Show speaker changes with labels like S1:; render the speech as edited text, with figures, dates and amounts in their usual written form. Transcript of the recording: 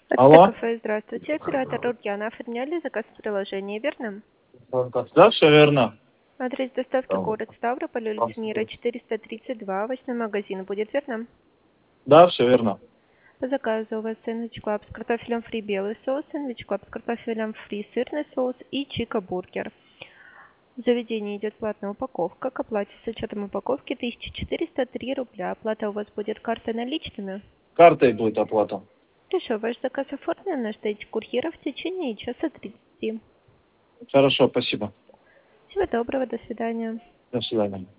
S1: Алло.
S2: Кафе, здравствуйте. Оператор Рутьяна. Оформляли заказ в приложении, верно?
S1: Да, все верно.
S2: Адрес доставки город Ставрополь, улица Мира, 432, овощной магазин. Будет верно?
S1: Да, все верно.
S2: По заказу у вас сэндвич клаб с картофелем фри белый соус, сэндвич клаб с картофелем фри сырный соус и чика бургер. В заведении идет платная упаковка. К оплате с учетом упаковки 1403 рубля. Оплата у вас будет картой наличными.
S1: Картой будет оплата.
S2: Хорошо, ваш заказ оформлен. Ждите курьера в течение часа 30.
S1: Хорошо, спасибо.
S2: Всего доброго, до свидания.
S1: До свидания.